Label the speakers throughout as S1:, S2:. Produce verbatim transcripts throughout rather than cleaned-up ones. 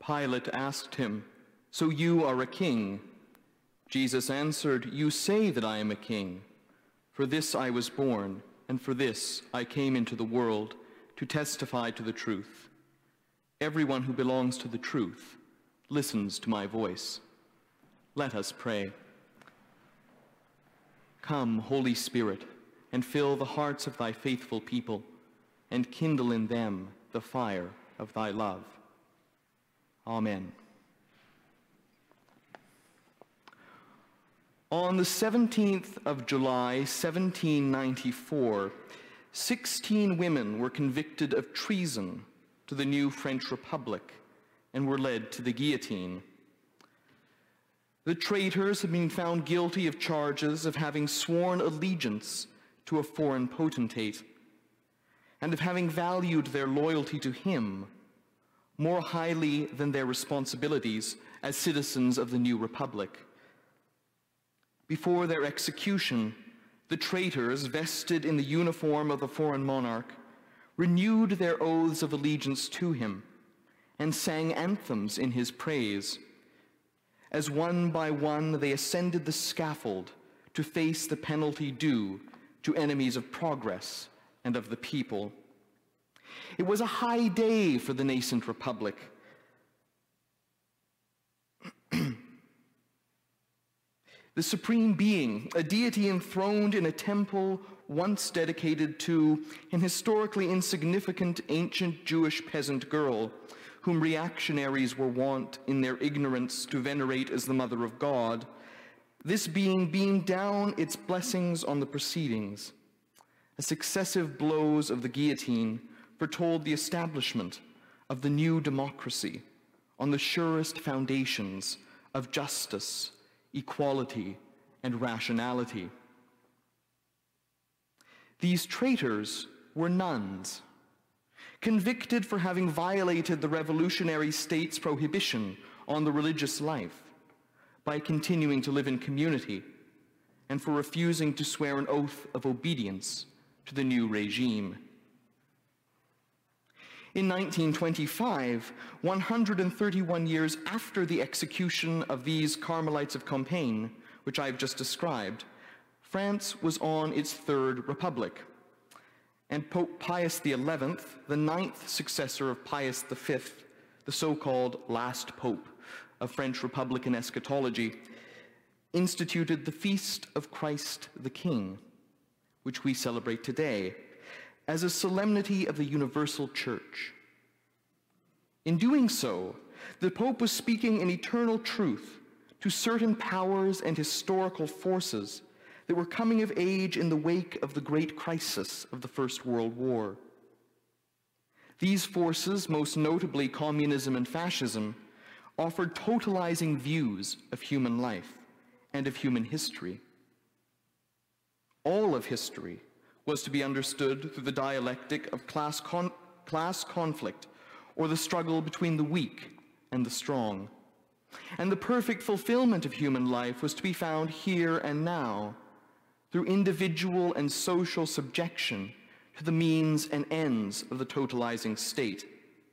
S1: Pilate asked him, "So you are a king?" Jesus answered, "You say that I am a king. For this I was born, and for this I came into the world, to testify to the truth. Everyone who belongs to the truth listens to my voice." Let us pray. Come, Holy Spirit, and fill the hearts of thy faithful people, and kindle in them the fire of thy love. Amen. On the seventeenth of July, seventeen ninety-four, sixteen women were convicted of treason to the new French Republic and were led to the guillotine. The traitors had been found guilty of charges of having sworn allegiance to a foreign potentate and of having valued their loyalty to him more highly than their responsibilities as citizens of the new republic. Before their execution, the traitors, vested in the uniform of the foreign monarch, renewed their oaths of allegiance to him and sang anthems in his praise. As one by one they ascended the scaffold to face the penalty due to enemies of progress and of the people. It was a high day for the nascent republic. The Supreme Being, a deity enthroned in a temple once dedicated to an historically insignificant ancient Jewish peasant girl, whom reactionaries were wont in their ignorance to venerate as the Mother of God, this being beamed down its blessings on the proceedings. As successive blows of the guillotine foretold the establishment of the new democracy on the surest foundations of justice, equality, and rationality. These traitors were nuns, convicted for having violated the revolutionary state's prohibition on the religious life by continuing to live in community and for refusing to swear an oath of obedience to the new regime. In nineteen twenty-five, one hundred thirty-one years after the execution of these Carmelites of Compiègne, which I've just described, France was on its third republic, and Pope Pius the eleventh, the ninth successor of Pius the fifth, the so-called last pope of French Republican eschatology, instituted the Feast of Christ the King, which we celebrate today, as a solemnity of the universal church. In doing so, the Pope was speaking in eternal truth to certain powers and historical forces that were coming of age in the wake of the great crisis of the First World War. These forces, most notably communism and fascism, offered totalizing views of human life and of human history. All of history was to be understood through the dialectic of class, con class conflict, or the struggle between the weak and the strong. And the perfect fulfillment of human life was to be found here and now, through individual and social subjection to the means and ends of the totalizing state.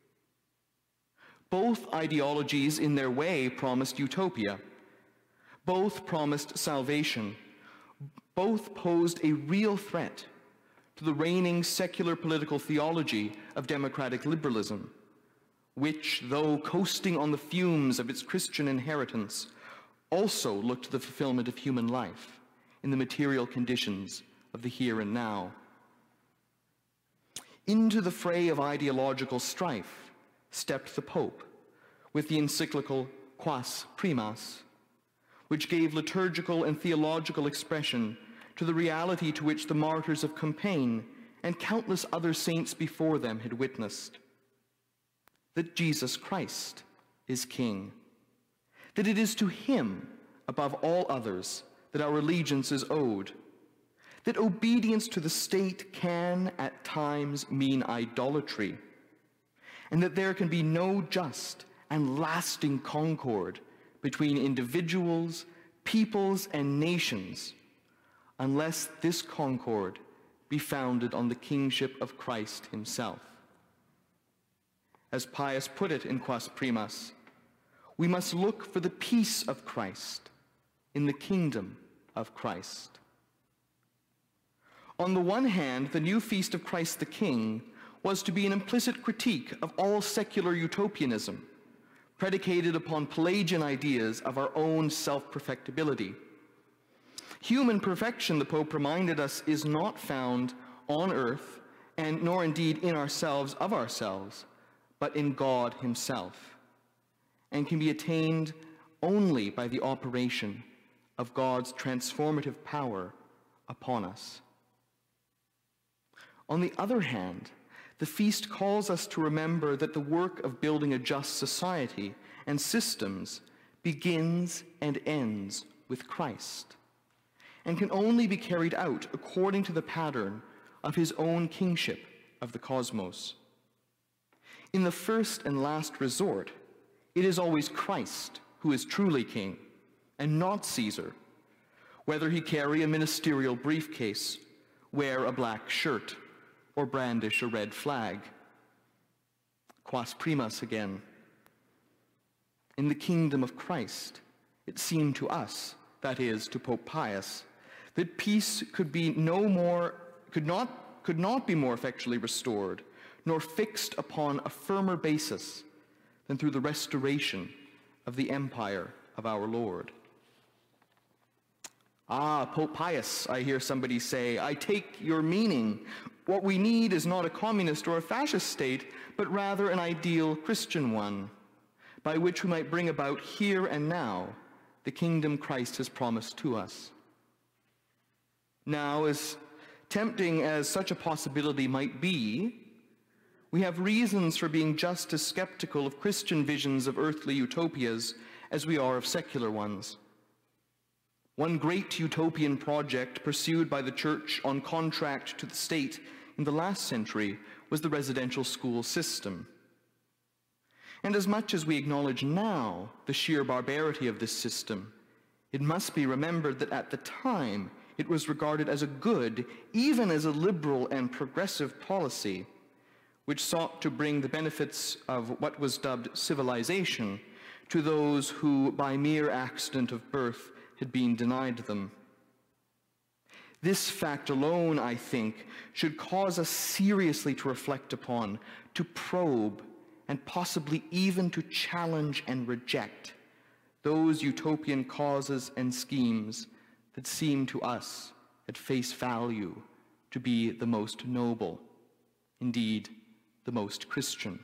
S1: Both ideologies in their way promised utopia. Both promised salvation. Both posed a real threat to the reigning secular political theology of democratic liberalism, which, though coasting on the fumes of its Christian inheritance, also looked to the fulfillment of human life in the material conditions of the here and now. Into the fray of ideological strife stepped the Pope with the encyclical Quas Primas, which gave liturgical and theological expression to the reality to which the martyrs of Compiègne and countless other saints before them had witnessed: that Jesus Christ is King, that it is to him, above all others, that our allegiance is owed, that obedience to the state can, at times, mean idolatry, and that there can be no just and lasting concord between individuals, peoples, and nations unless this concord be founded on the kingship of Christ himself. As Pius put it in Quas Primas, we must look for the peace of Christ in the kingdom of Christ. On the one hand, the new feast of Christ the King was to be an implicit critique of all secular utopianism, predicated upon Pelagian ideas of our own self-perfectibility. Human perfection, the Pope reminded us, is not found on earth, and nor indeed in ourselves of ourselves, but in God himself, and can be attained only by the operation of God's transformative power upon us. On the other hand, the feast calls us to remember that the work of building a just society and systems begins and ends with Christ, and can only be carried out according to the pattern of his own kingship of the cosmos. In the first and last resort, it is always Christ who is truly king, and not Caesar, whether he carry a ministerial briefcase, wear a black shirt, or brandish a red flag. Quas primas again. In the kingdom of Christ, it seemed to us, that is, to Pope Pius, that peace could be no more, could not, could not be more effectually restored, nor fixed upon a firmer basis than through the restoration of the empire of our Lord. Ah, Pope Pius, I hear somebody say, I take your meaning. What we need is not a communist or a fascist state, but rather an ideal Christian one, by which we might bring about here and now the kingdom Christ has promised to us. Now, as tempting as such a possibility might be, we have reasons for being just as skeptical of Christian visions of earthly utopias as we are of secular ones. One great utopian project pursued by the Church on contract to the state in the last century was the residential school system. And as much as we acknowledge now the sheer barbarity of this system, it must be remembered that at the time it was regarded as a good, even as a liberal and progressive policy, which sought to bring the benefits of what was dubbed civilization to those who, by mere accident of birth, had been denied them. This fact alone, I think, should cause us seriously to reflect upon, to probe, and possibly even to challenge and reject those utopian causes and schemes that seem to us at face value to be the most noble, indeed, the most Christian.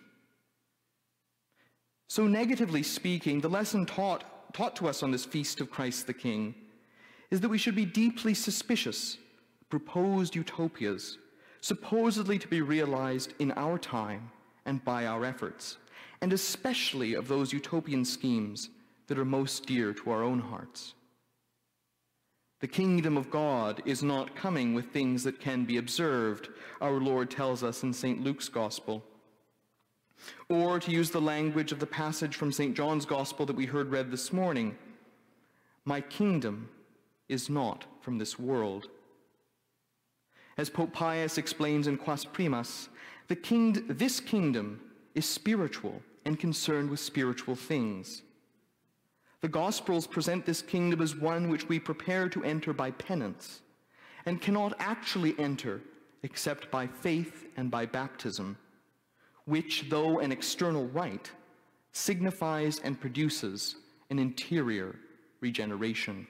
S1: So negatively speaking, the lesson taught taught to us on this feast of Christ the King is that we should be deeply suspicious of proposed utopias, supposedly to be realized in our time and by our efforts, and especially of those utopian schemes that are most dear to our own hearts. The kingdom of God is not coming with things that can be observed, our Lord tells us in Saint Luke's Gospel. Or, to use the language of the passage from Saint John's Gospel that we heard read this morning, my kingdom is not from this world. As Pope Pius explains in Quas Primas, the king, this kingdom is spiritual and concerned with spiritual things. The Gospels present this kingdom as one which we prepare to enter by penance, and cannot actually enter except by faith and by baptism, which, though an external rite, signifies and produces an interior regeneration.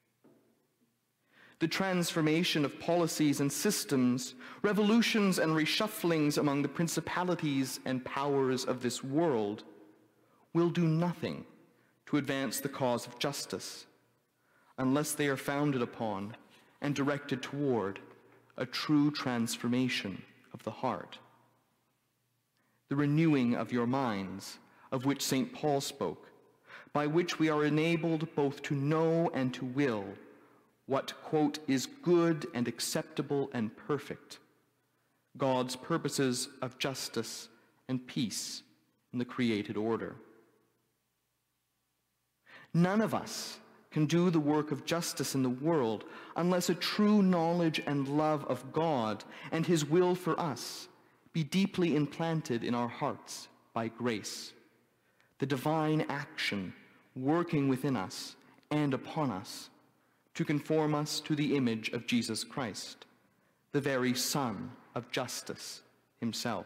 S1: The transformation of policies and systems, revolutions and reshufflings among the principalities and powers of this world will do nothing to advance the cause of justice unless they are founded upon and directed toward a true transformation of the heart. The renewing of your minds, of which Saint Paul spoke, by which we are enabled both to know and to will what, quote, is good and acceptable and perfect, God's purposes of justice and peace in the created order. None of us can do the work of justice in the world unless a true knowledge and love of God and his will for us be deeply implanted in our hearts by grace, the divine action working within us and upon us to conform us to the image of Jesus Christ, the very Son of justice himself.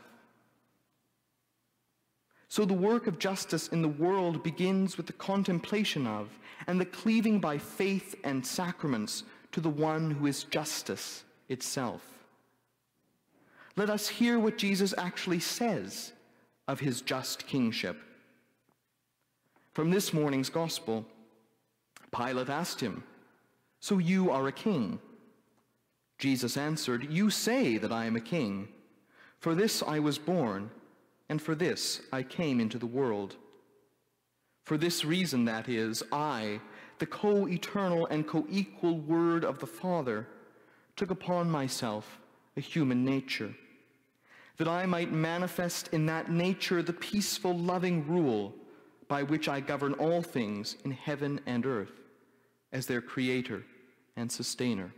S1: So the work of justice in the world begins with the contemplation of and the cleaving by faith and sacraments to the one who is justice itself. Let us hear what Jesus actually says of his just kingship. From this morning's gospel, Pilate asked him, "So you are a king?" Jesus answered, "You say that I am a king. For this I was born, and for this I came into the world. For this reason, that is, I, the co-eternal and co-equal Word of the Father, took upon myself a human nature, that I might manifest in that nature the peaceful, loving rule by which I govern all things in heaven and earth, as their creator and sustainer."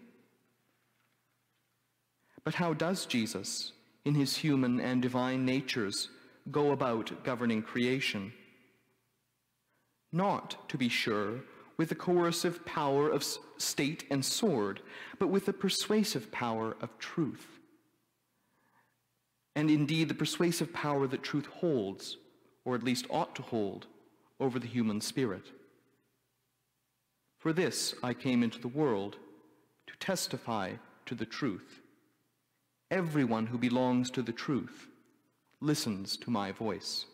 S1: But how does Jesus, in his human and divine natures, go about governing creation? Not, to be sure, with the coercive power of state and sword, but with the persuasive power of truth. And indeed the persuasive power that truth holds, or at least ought to hold, over the human spirit. For this I came into the world, to testify to the truth. Everyone who belongs to the truth listens to my voice.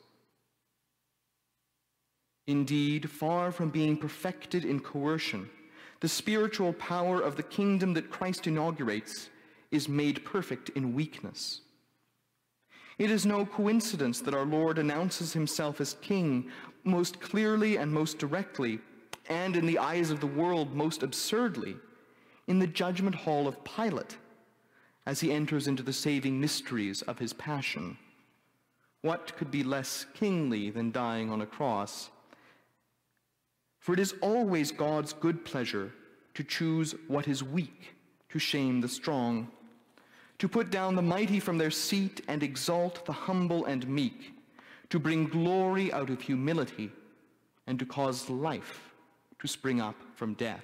S1: Indeed, far from being perfected in coercion, the spiritual power of the kingdom that Christ inaugurates is made perfect in weakness. It is no coincidence that our Lord announces himself as king most clearly and most directly, and in the eyes of the world most absurdly, in the judgment hall of Pilate, as he enters into the saving mysteries of his passion. What could be less kingly than dying on a cross? For it is always God's good pleasure to choose what is weak, to shame the strong, to put down the mighty from their seat and exalt the humble and meek, to bring glory out of humility, and to cause life to spring up from death.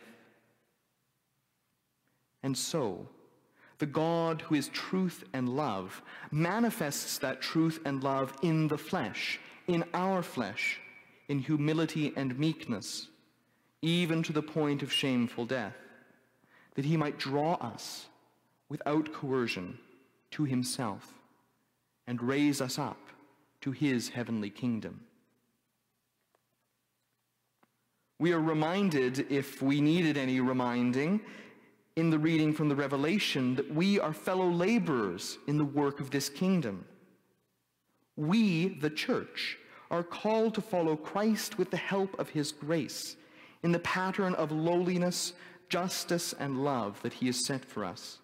S1: And so, the God who is truth and love manifests that truth and love in the flesh, in our flesh, in humility and meekness, even to the point of shameful death, that he might draw us without coercion to himself and raise us up to his heavenly kingdom. We are reminded, if we needed any reminding, in the reading from the Revelation, that we are fellow laborers in the work of this kingdom. We, the church, are called to follow Christ with the help of his grace in the pattern of lowliness, justice, and love that he has set for us.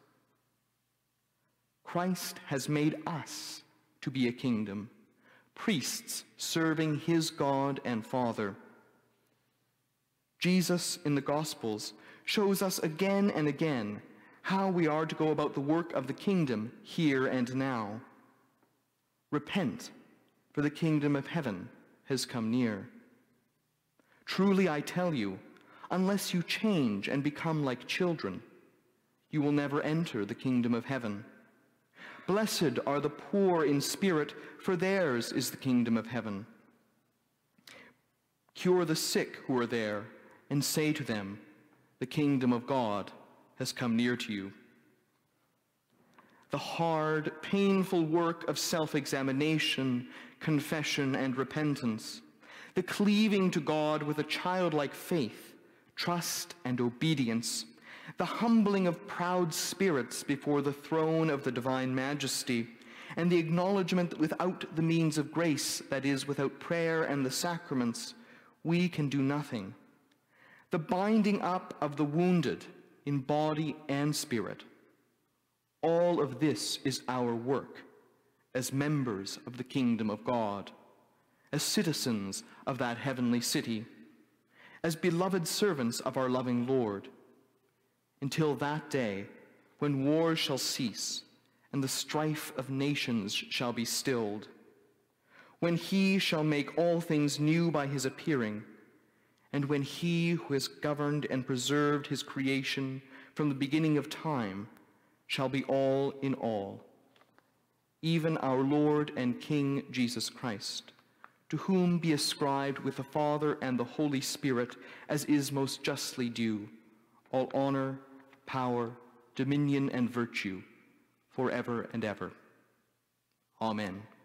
S1: Christ has made us to be a kingdom, priests serving his God and Father. Jesus in the Gospels shows us again and again how we are to go about the work of the kingdom here and now. Repent, for the kingdom of heaven has come near. Truly I tell you, unless you change and become like children, you will never enter the kingdom of heaven. Blessed are the poor in spirit, for theirs is the kingdom of heaven. Cure the sick who are there, and say to them, the kingdom of God has come near to you. The hard, painful work of self-examination, confession, and repentance, the cleaving to God with a childlike faith, trust, and obedience, the humbling of proud spirits before the throne of the divine majesty, and the acknowledgement that without the means of grace, that is, without prayer and the sacraments, we can do nothing. The binding up of the wounded in body and spirit. All of this is our work as members of the kingdom of God, as citizens of that heavenly city, as beloved servants of our loving Lord, until that day when wars shall cease and the strife of nations shall be stilled, when he shall make all things new by his appearing, and when he who has governed and preserved his creation from the beginning of time shall be all in all, even our Lord and King Jesus Christ, to whom be ascribed with the Father and the Holy Spirit, as is most justly due, all honor, power, dominion, and virtue, forever and ever. Amen.